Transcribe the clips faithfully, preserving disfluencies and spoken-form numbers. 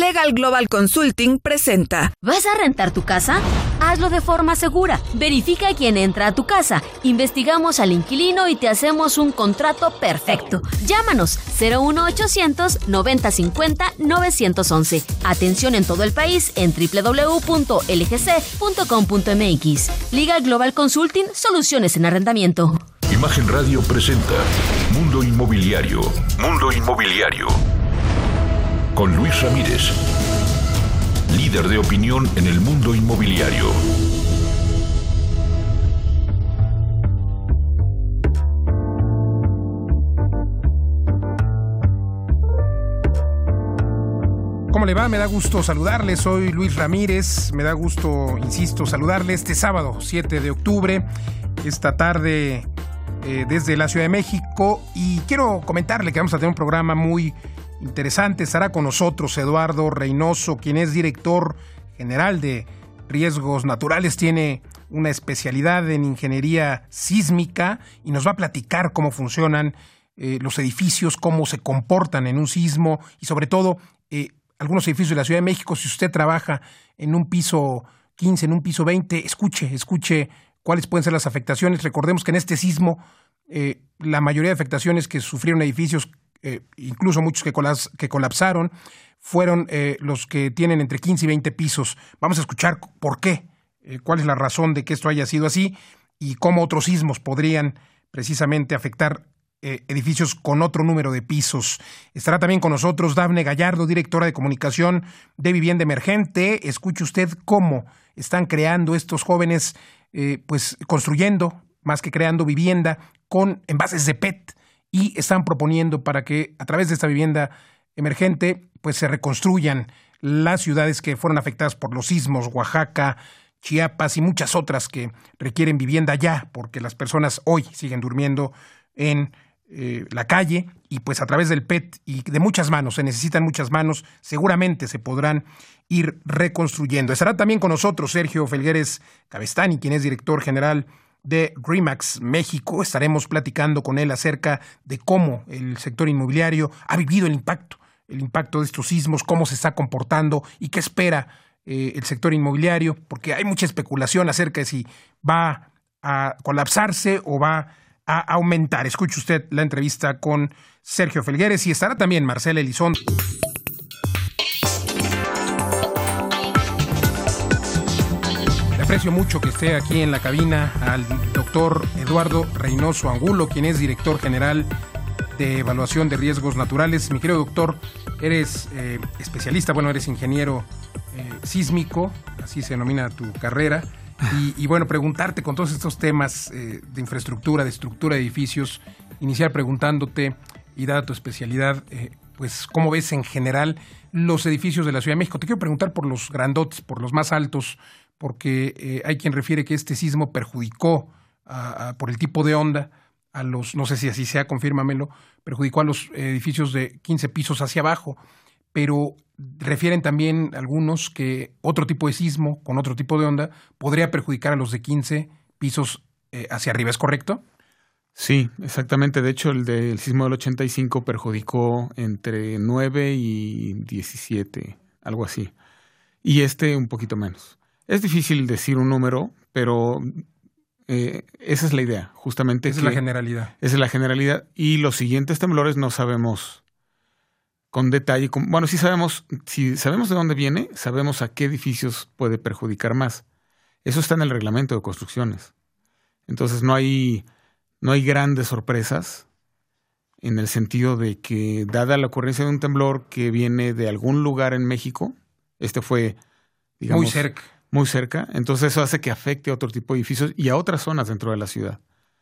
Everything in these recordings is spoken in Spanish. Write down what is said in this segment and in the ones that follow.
Legal Global Consulting presenta. ¿Vas a rentar tu casa? Hazlo de forma segura. Verifica quién entra a tu casa. Investigamos al inquilino y te hacemos un contrato perfecto. Llámanos cero uno ochocientos noventa cincuenta novecientos once. Atención en todo el país en doble u doble u doble u punto l g c punto com punto m x. Legal Global Consulting, soluciones en arrendamiento. Imagen Radio presenta Mundo Inmobiliario. Mundo Inmobiliario. Con Luis Ramírez, líder de opinión en el mundo inmobiliario. ¿Cómo le va? Me da gusto saludarle, soy Luis Ramírez, me da gusto, insisto, saludarle este sábado, siete de octubre, esta tarde eh, desde la Ciudad de México, y quiero comentarle que vamos a tener un programa muy interesante. Estará con nosotros Eduardo Reynoso, quien es director general de Riesgos Naturales, tiene una especialidad en ingeniería sísmica y nos va a platicar cómo funcionan eh, los edificios, cómo se comportan en un sismo y sobre todo eh, algunos edificios de la Ciudad de México. Si usted trabaja en un piso quince, en un piso veinte, escuche, escuche cuáles pueden ser las afectaciones. Recordemos que en este sismo eh, la mayoría de afectaciones que sufrieron edificios, Eh, incluso muchos que, colas, que colapsaron, fueron eh, los que tienen entre quince y veinte pisos. Vamos a escuchar por qué, eh, cuál es la razón de que esto haya sido así y cómo otros sismos podrían precisamente afectar eh, edificios con otro número de pisos. Estará también con nosotros Dafne Gallardo, directora de comunicación de Vivienda Emergente. Escuche usted cómo están creando estos jóvenes, eh, pues construyendo, más que creando vivienda, con envases de P E T. Y están proponiendo para que a través de esta vivienda emergente pues se reconstruyan las ciudades que fueron afectadas por los sismos, Oaxaca, Chiapas y muchas otras que requieren vivienda ya, porque las personas hoy siguen durmiendo en eh, la calle y pues a través del P E T y de muchas manos, se necesitan muchas manos, seguramente se podrán ir reconstruyendo. Estará también con nosotros Sergio Felgueres Cabestany, quien es director general de RE/MAX México. Estaremos platicando con él acerca de cómo el sector inmobiliario ha vivido el impacto, el impacto de estos sismos, cómo se está comportando y qué espera eh, el sector inmobiliario, porque hay mucha especulación acerca de si va a colapsarse o va a aumentar. Escuche usted la entrevista con Sergio Felgueres y estará también Marcela Elizondo. Aprecio mucho que esté aquí en la cabina al doctor Eduardo Reynoso Angulo, quien es director general de evaluación de riesgos naturales. Mi querido doctor, eres eh, especialista, bueno, eres ingeniero eh, sísmico, así se denomina tu carrera, y, y bueno, preguntarte con todos estos temas eh, de infraestructura, de estructura de edificios, iniciar preguntándote, y dada tu especialidad, eh, pues, ¿cómo ves en general los edificios de la Ciudad de México? Te quiero preguntar por los grandotes, por los más altos, porque eh, hay quien refiere que este sismo perjudicó a, a, por el tipo de onda a los, no sé si así sea, confírmamelo, perjudicó a los edificios de quince pisos hacia abajo, pero refieren también algunos que otro tipo de sismo con otro tipo de onda podría perjudicar a los de quince pisos eh, hacia arriba, ¿es correcto? Sí, exactamente. De hecho, el del sismo del ochenta y cinco perjudicó entre nueve y diecisiete, algo así, y este un poquito menos. Es difícil decir un número, pero eh, esa es la idea, justamente. Esa es la generalidad. Esa es la generalidad. Y los siguientes temblores no sabemos con detalle. Con, bueno, sí sabemos, si sabemos de dónde viene, sabemos a qué edificios puede perjudicar más. Eso está en el reglamento de construcciones. Entonces no hay, no hay grandes sorpresas en el sentido de que, dada la ocurrencia de un temblor que viene de algún lugar en México, este fue, digamos, muy cerca. Muy cerca, entonces eso hace que afecte a otro tipo de edificios y a otras zonas dentro de la ciudad.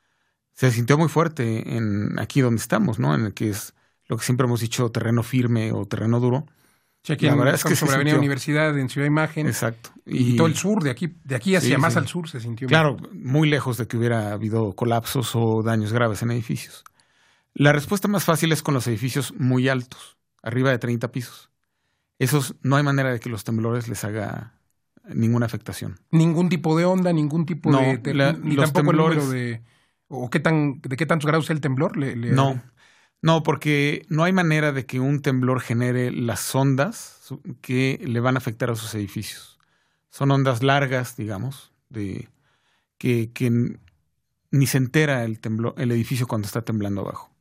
Se sintió muy fuerte en aquí donde estamos, ¿no? En el que es lo que siempre hemos dicho, terreno firme o terreno duro. Sí, aquí la en, verdad es que sobre Avenida Universidad, en Ciudad Imagen. Exacto. Y, y todo el sur, de aquí, de aquí hacia sí, más sí. al sur se sintió. Claro, muy, muy lejos de que hubiera habido colapsos o daños graves en edificios. La respuesta más fácil es con los edificios muy altos, arriba de treinta pisos. Esos no hay manera de que los temblores les haga ninguna afectación. Ningún tipo de onda, ningún tipo no, de... de la, ni los tampoco temblores, el número de... ¿O qué tan, de qué tantos grados es el temblor? Le, le... No, No, porque no hay manera de que un temblor genere las ondas que le van a afectar a sus edificios. Son ondas largas, digamos, de que, que ni se entera el temblor, el edificio cuando está temblando abajo.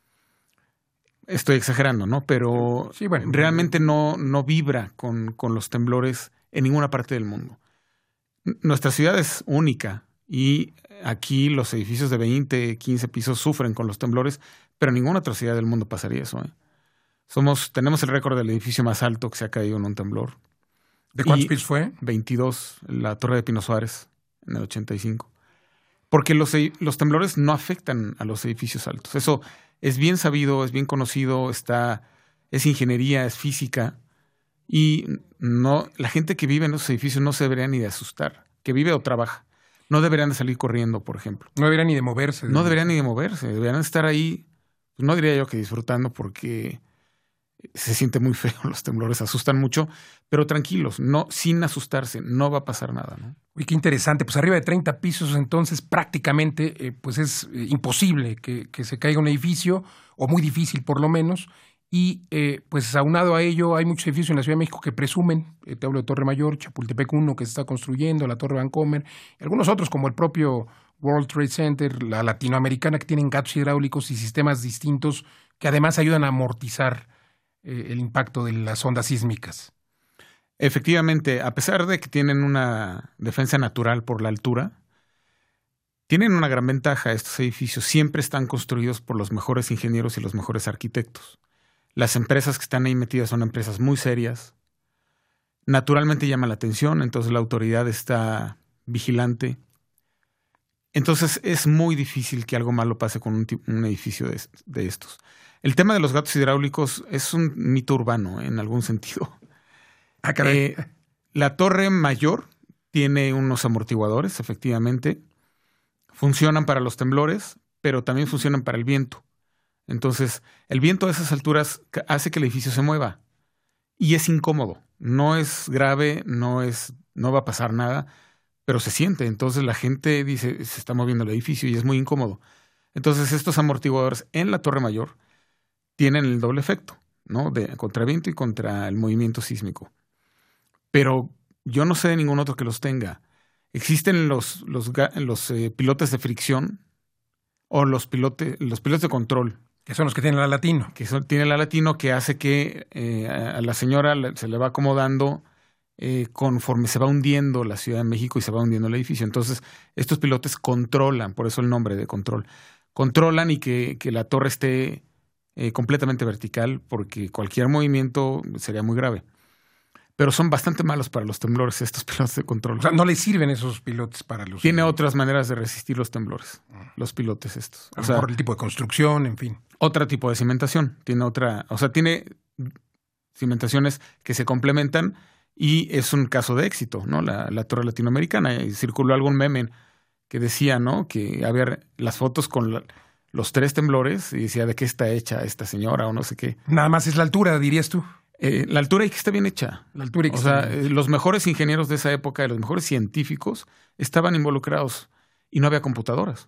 Estoy exagerando, ¿no? Pero sí, bueno, realmente no, no vibra con, con los temblores en ninguna parte del mundo. Nuestra ciudad es única y aquí los edificios de veinte, quince pisos sufren con los temblores, pero en ninguna otra ciudad del mundo pasaría eso, ¿eh? Somos, tenemos el récord del edificio más alto que se ha caído en un temblor. ¿De cuántos pisos fue? veintidós, la Torre de Pino Suárez, en el ochenta y cinco. Porque los, los temblores no afectan a los edificios altos. Eso es bien sabido, es bien conocido, está, es ingeniería, es física. Y no, la gente que vive en esos edificios no se debería ni de asustar. Que vive o trabaja. No deberían de salir corriendo, por ejemplo. No deberían ni de moverse. No deberían ni de moverse. Deberían estar ahí, pues no diría yo que disfrutando, porque se siente muy feo, los temblores asustan mucho, pero tranquilos, no, sin asustarse, no va a pasar nada, ¿no? Uy, qué interesante. Pues arriba de treinta pisos, entonces prácticamente eh, pues es eh, imposible que, que se caiga un edificio, o muy difícil por lo menos. Y eh, pues aunado a ello, hay muchos edificios en la Ciudad de México que presumen, eh, te hablo de Torre Mayor, Chapultepec uno que se está construyendo, la Torre Vancomer, y algunos otros como el propio World Trade Center, la latinoamericana, que tienen gatos hidráulicos y sistemas distintos que además ayudan a amortizar eh, el impacto de las ondas sísmicas. Efectivamente, a pesar de que tienen una defensa natural por la altura, tienen una gran ventaja. Estos edificios siempre están construidos por los mejores ingenieros y los mejores arquitectos. Las empresas que están ahí metidas son empresas muy serias. Naturalmente llama la atención, entonces la autoridad está vigilante. Entonces es muy difícil que algo malo pase con un, un edificio de, de estos. El tema de los gatos hidráulicos es un mito urbano, ¿eh? En algún sentido. Ah, caray. Eh, la Torre Mayor tiene unos amortiguadores, efectivamente. Funcionan para los temblores, pero también funcionan para el viento. Entonces, el viento a esas alturas hace que el edificio se mueva. Y es incómodo. No es grave, no es, no va a pasar nada, pero se siente. Entonces la gente dice, se está moviendo el edificio y es muy incómodo. Entonces estos amortiguadores en la Torre Mayor tienen el doble efecto, ¿no? De contra viento y contra el movimiento sísmico. Pero yo no sé de ningún otro que los tenga. Existen los, los, los eh, pilotes de fricción o los, pilote, los pilotos de control. Que son los que tienen la latino. Que son, tiene la latino que hace que eh, a la señora se le va acomodando eh, conforme se va hundiendo la Ciudad de México y se va hundiendo el edificio. Entonces, estos pilotes controlan, por eso el nombre de control, controlan y que, que la torre esté eh, completamente vertical, porque cualquier movimiento sería muy grave. Pero son bastante malos para los temblores estos pilotos de control. O sea, no les sirven esos pilotes para los... Tiene otras maneras de resistir los temblores, los pilotes estos. A lo mejor el tipo de construcción, en fin. Otro tipo de cimentación. Tiene otra... O sea, tiene cimentaciones que se complementan y es un caso de éxito, ¿no? La, la torre latinoamericana. Y circuló algún meme que decía, ¿no? Que había las fotos con la, los tres temblores y decía de qué está hecha esta señora o no sé qué. Nada más es la altura, dirías tú. Eh, la altura y que está bien hecha. La altura y que o está sea, bien hecha. Los mejores ingenieros de esa época, los mejores científicos, estaban involucrados y no había computadoras.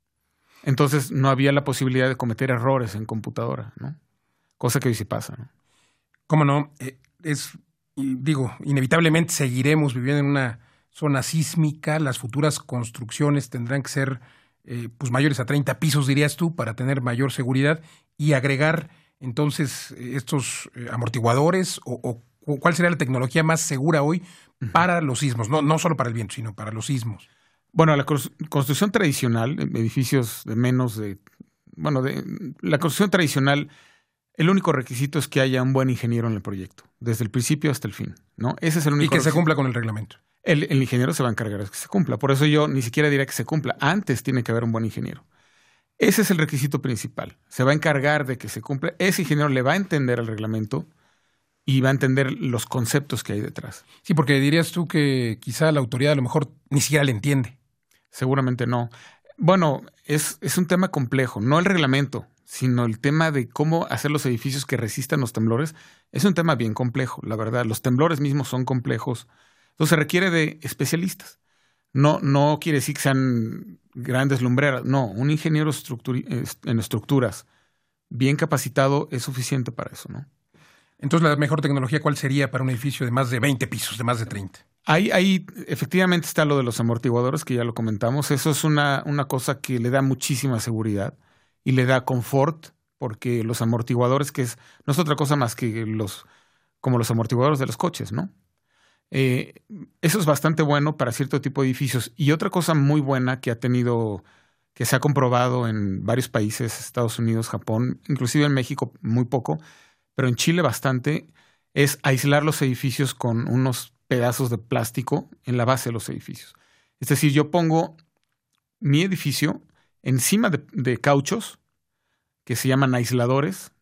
Entonces no había la posibilidad de cometer errores en computadora, ¿no? Cosa que hoy sí pasa, ¿no? ¿Cómo no? Eh, es, digo, inevitablemente seguiremos viviendo en una zona sísmica. Las futuras construcciones tendrán que ser eh, pues mayores a treinta pisos, dirías tú, para tener mayor seguridad y agregar entonces estos eh, amortiguadores o, o cuál sería la tecnología más segura hoy para los sismos, no, no solo para el viento, sino para los sismos. Bueno, la construcción tradicional, edificios de menos de... Bueno, de, la construcción tradicional, el único requisito es que haya un buen ingeniero en el proyecto, desde el principio hasta el fin, ¿no? Ese es el único Y que requisito. se cumpla con el reglamento. El, el ingeniero se va a encargar de que se cumpla. Por eso yo ni siquiera diría que se cumpla. Antes tiene que haber un buen ingeniero. Ese es el requisito principal. Se va a encargar de que se cumpla. Ese ingeniero le va a entender el reglamento y va a entender los conceptos que hay detrás. Sí, porque dirías tú que quizá la autoridad a lo mejor ni siquiera le entiende. Seguramente no. Bueno, es, es un tema complejo. No el reglamento, sino el tema de cómo hacer los edificios que resistan los temblores. Es un tema bien complejo, la verdad. Los temblores mismos son complejos. Entonces se requiere de especialistas. No, no quiere decir que sean grandes lumbreras. No, un ingeniero estructuri- en estructuras bien capacitado es suficiente para eso, ¿no? Entonces, la mejor tecnología, ¿cuál sería para un edificio de más de veinte pisos, de más de treinta? Ahí, ahí efectivamente está lo de los amortiguadores, que ya lo comentamos. Eso es una, una cosa que le da muchísima seguridad y le da confort, porque los amortiguadores, que es no es otra cosa más que los como los amortiguadores de los coches, ¿no? Eh, eso es bastante bueno para cierto tipo de edificios. Y otra cosa muy buena que ha tenido, que se ha comprobado en varios países, Estados Unidos, Japón, inclusive en México muy poco, pero en Chile bastante, es aislar los edificios con unos pedazos de plástico en la base de los edificios. Es decir, yo pongo mi edificio encima de, de cauchos que se llaman aisladores,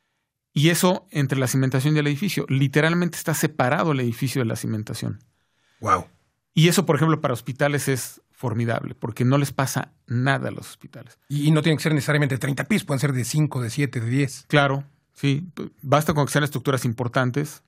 y eso entre la cimentación y el edificio. Literalmente está separado el edificio de la cimentación. Wow. Y eso, por ejemplo, para hospitales es formidable, porque no les pasa nada a los hospitales. Y no tienen que ser necesariamente de treinta pisos, pueden ser de cinco, de siete, de diez. Claro, sí. Basta con que sean estructuras importantes.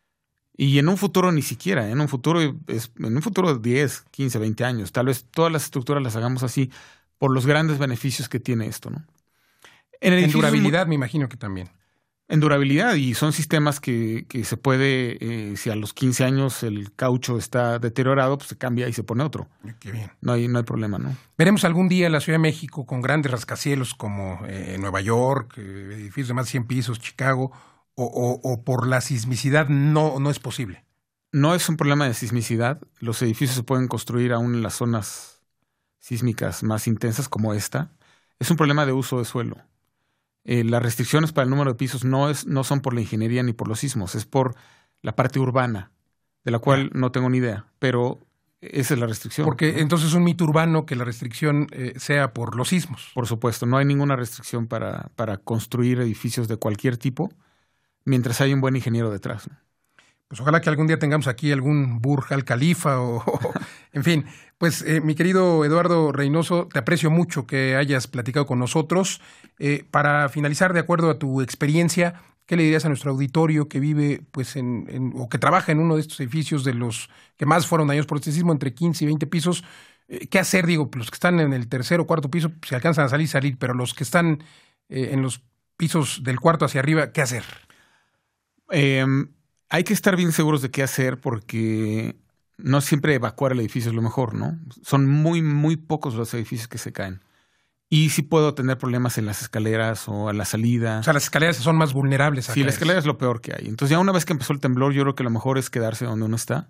Y en un futuro ni siquiera, en un futuro es, en un futuro de diez, quince, veinte años, tal vez todas las estructuras las hagamos así por los grandes beneficios que tiene esto, ¿no? En, en durabilidad muy, me imagino que también. En durabilidad, y son sistemas que, que se puede, eh, si a los quince años el caucho está deteriorado, pues se cambia y se pone otro. Qué bien. No hay, no hay problema, ¿no? Veremos algún día la Ciudad de México con grandes rascacielos como eh, Nueva York, eh, edificios de más de cien pisos, Chicago, o, o, o por la sismicidad no, no es posible. No es un problema de sismicidad. Los edificios se pueden construir aún en las zonas sísmicas más intensas como esta. Es un problema de uso de suelo. Eh, las restricciones para el número de pisos no, es, no son por la ingeniería ni por los sismos, es por la parte urbana, de la cual no tengo ni idea, pero esa es la restricción. Porque entonces es un mito urbano que la restricción eh, sea por los sismos. Por supuesto, no hay ninguna restricción para, para construir edificios de cualquier tipo, mientras hay un buen ingeniero detrás, ¿no? Pues ojalá que algún día tengamos aquí algún Burj Al Khalifa o, o en fin. Pues eh, mi querido Eduardo Reynoso, te aprecio mucho que hayas platicado con nosotros. Eh, para finalizar, de acuerdo a tu experiencia, ¿qué le dirías a nuestro auditorio que vive pues en, en o que trabaja en uno de estos edificios de los que más fueron dañados por este sismo, entre quince y veinte pisos? Eh, ¿Qué hacer? Digo, los que están en el tercer o cuarto piso, si alcanzan a salir, salir, pero los que están eh, en los pisos del cuarto hacia arriba, ¿qué hacer? Eh... Hay que estar bien seguros de qué hacer porque no siempre evacuar el edificio es lo mejor, ¿no? Son muy, muy pocos los edificios que se caen. Y sí puedo tener problemas en las escaleras o a la salida. O sea, las escaleras son más vulnerables a Sí, la escalera es lo peor que hay. Entonces ya una vez que empezó el temblor, yo creo que lo mejor es quedarse donde uno está.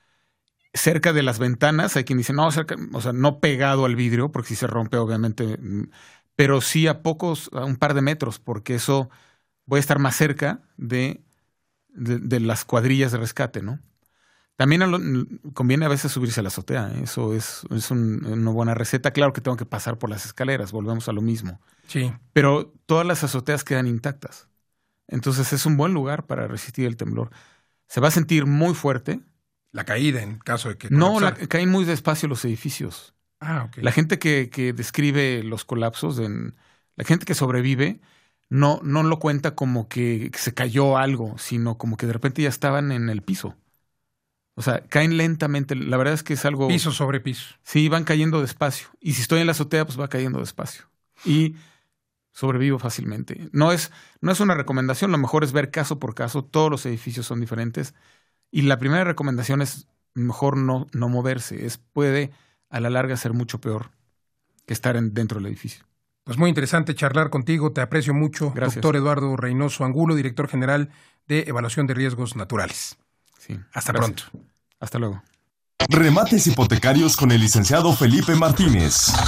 Cerca de las ventanas, hay quien dice, no, cerca, o sea, no pegado al vidrio, porque si se rompe, obviamente, pero sí a pocos, a un par de metros, porque eso voy a estar más cerca de... De, de las cuadrillas de rescate, ¿no? También a lo, conviene a veces subirse a la azotea, ¿eh? Eso es, es un, una buena receta. Claro que tengo que pasar por las escaleras, volvemos a lo mismo. Sí. Pero todas las azoteas quedan intactas. Entonces es un buen lugar para resistir el temblor. Se va a sentir muy fuerte. La caída en caso de que... No, la, caen muy despacio los edificios. Ah, ok. La gente que, que describe los colapsos, en, la gente que sobrevive... No, no lo cuenta como que se cayó algo, sino como que de repente ya estaban en el piso. O sea, caen lentamente. La verdad es que es algo... Piso sobre piso. Sí, van cayendo despacio. Y si estoy en la azotea, pues va cayendo despacio. Y sobrevivo fácilmente. No es, no es una recomendación. Lo mejor es ver caso por caso. Todos los edificios son diferentes. Y la primera recomendación es mejor no, no moverse. Es, puede a la larga ser mucho peor que estar en, dentro del edificio. Pues muy interesante charlar contigo, te aprecio mucho. Gracias. Doctor Eduardo Reynoso Angulo, director general de Evaluación de Riesgos Naturales. Sí. Hasta Gracias. pronto. Hasta luego. Remates hipotecarios con el licenciado Felipe Martínez.